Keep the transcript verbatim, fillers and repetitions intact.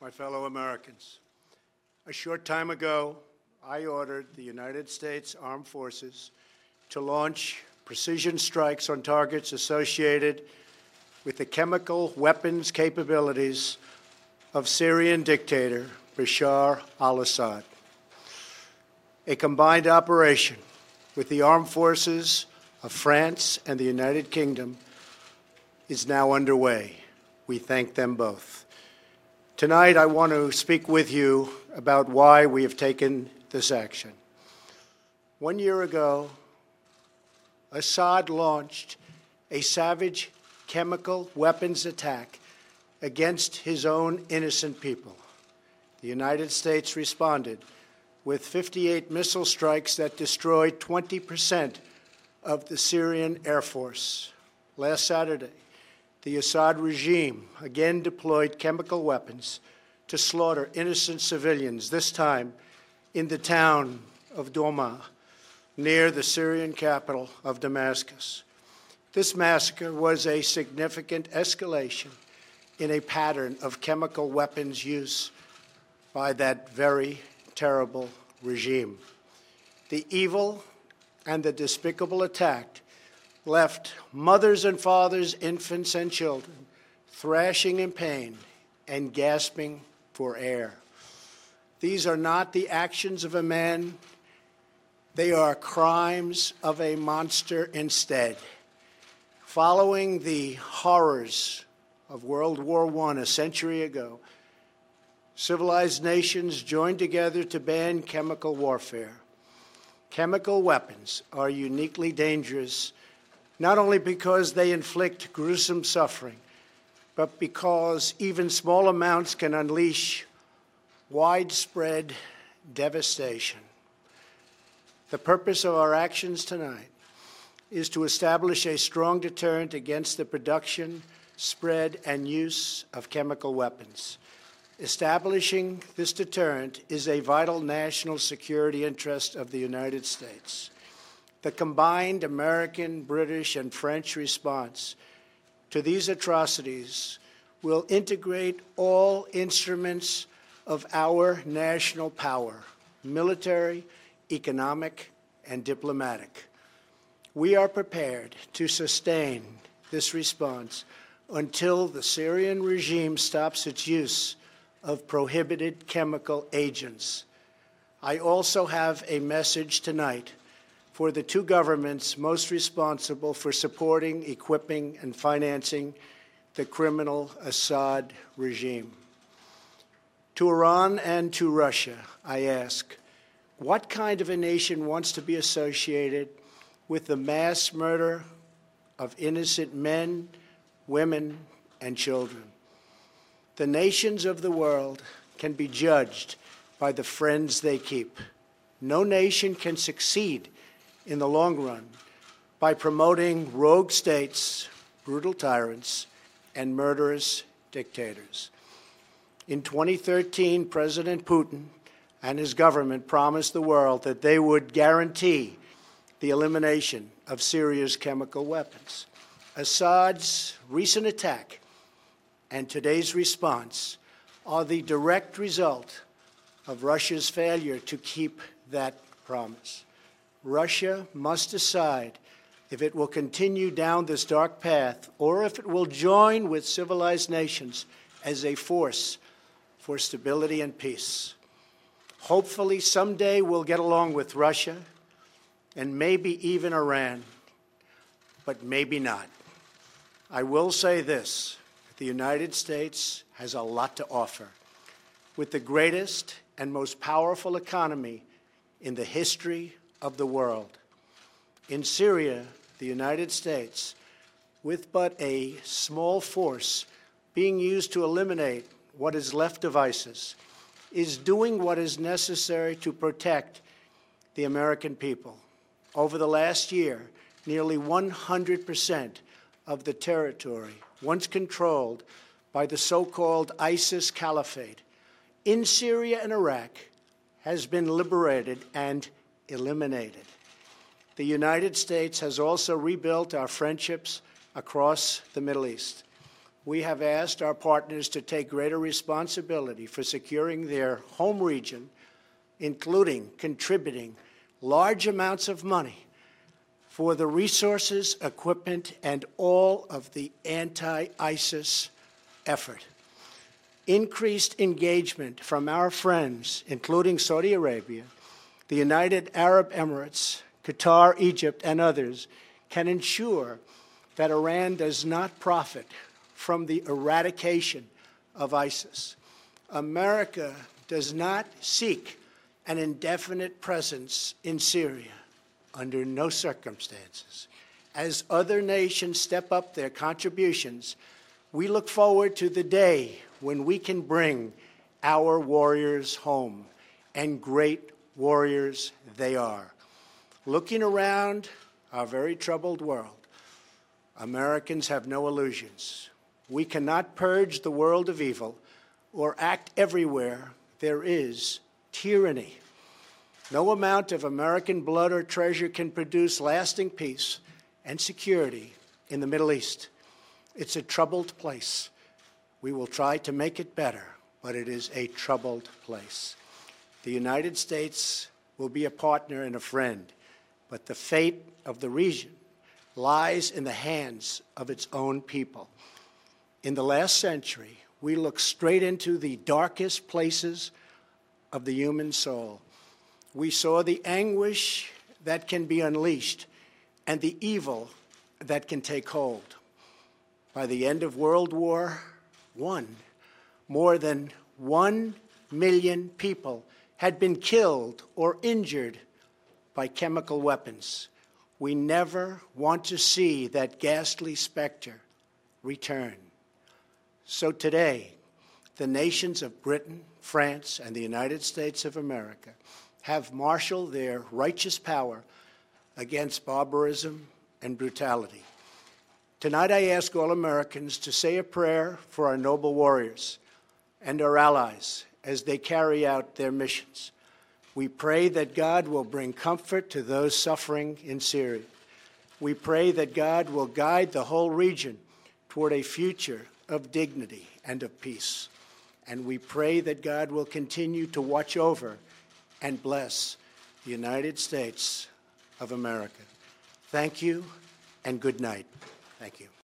my fellow Americans. A short time ago, I ordered the United States Armed Forces to launch precision strikes on targets associated with the chemical weapons capabilities of Syrian dictator Bashar al-Assad. A combined operation with the armed forces of France and the United Kingdom is now underway. We thank them both. Tonight, I want to speak with you about why we have taken this action. One year ago, Assad launched a savage chemical weapons attack against his own innocent people. The United States responded with fifty-eight missile strikes that destroyed twenty percent of the Syrian Air Force. Last Saturday, the Assad regime again deployed chemical weapons to slaughter innocent civilians, this time in the town of Douma, near the Syrian capital of Damascus. This massacre was a significant escalation in a pattern of chemical weapons use by that very terrible regime. The evil and the despicable attack left mothers and fathers, infants and children thrashing in pain and gasping for air. These are not the actions of a man. They are crimes of a monster instead. Following the horrors of World War One a century ago, civilized nations joined together to ban chemical warfare. Chemical weapons are uniquely dangerous, not only because they inflict gruesome suffering, but because even small amounts can unleash widespread devastation. The purpose of our actions tonight is to establish a strong deterrent against the production, spread, and use of chemical weapons. Establishing this deterrent is a vital national security interest of the United States. The combined American, British, and French response to these atrocities will integrate all instruments of our national power, military, economic, and diplomatic. We are prepared to sustain this response until the Syrian regime stops its use of prohibited chemical agents. I also have a message tonight for the two governments most responsible for supporting, equipping, and financing the criminal Assad regime. To Iran and to Russia, I ask, what kind of a nation wants to be associated with the mass murder of innocent men, women, and children? The nations of the world can be judged by the friends they keep. No nation can succeed in the long run by promoting rogue states, brutal tyrants, and murderous dictators. In twenty thirteen, President Putin and his government promised the world that they would guarantee the elimination of Syria's chemical weapons. Assad's recent attack and today's response are the direct result of Russia's failure to keep that promise. Russia must decide if it will continue down this dark path or if it will join with civilized nations as a force for stability and peace. Hopefully, someday we'll get along with Russia and maybe even Iran, but maybe not. I will say this: the United States has a lot to offer. With the greatest and most powerful economy in the history of the world. In Syria, the United States, with but a small force being used to eliminate what is left of ISIS, is doing what is necessary to protect the American people. Over the last year, nearly one hundred percent of the territory once controlled by the so-called ISIS Caliphate in Syria and Iraq has been liberated and eliminated. The United States has also rebuilt our friendships across the Middle East. we have asked our partners to take greater responsibility for securing their home region, including contributing large amounts of money for the resources, equipment, and all of the anti-ISIS effort. Increased engagement from our friends, including Saudi Arabia, the United Arab Emirates, Qatar, Egypt, and others, can ensure that Iran does not profit from the eradication of ISIS. America does not seek an indefinite presence in Syria under no circumstances. As other nations step up their contributions, we look forward to the day when we can bring our warriors home, and great warriors they are. Looking around our very troubled world, Americans have no illusions. We cannot purge the world of evil or act everywhere there is tyranny. No amount of American blood or treasure can produce lasting peace and security in the Middle East. It's a troubled place. We will try to make it better, but it is a troubled place. The United States will be a partner and a friend, but the fate of the region lies in the hands of its own people. In the last century, we looked straight into the darkest places of the human soul. We saw the anguish that can be unleashed and the evil that can take hold. By the end of World War One, more than one million people had been killed or injured by chemical weapons. We never want to see that ghastly specter return. So today, the nations of Britain, France, and the United States of America have marshaled their righteous power against barbarism and brutality. Tonight, I ask all Americans to say a prayer for our noble warriors and our allies as they carry out their missions. We pray that God will bring comfort to those suffering in Syria. We pray that God will guide the whole region toward a future of dignity and of peace. And we pray that God will continue to watch over and bless the United States of America. Thank you and good night. Thank you.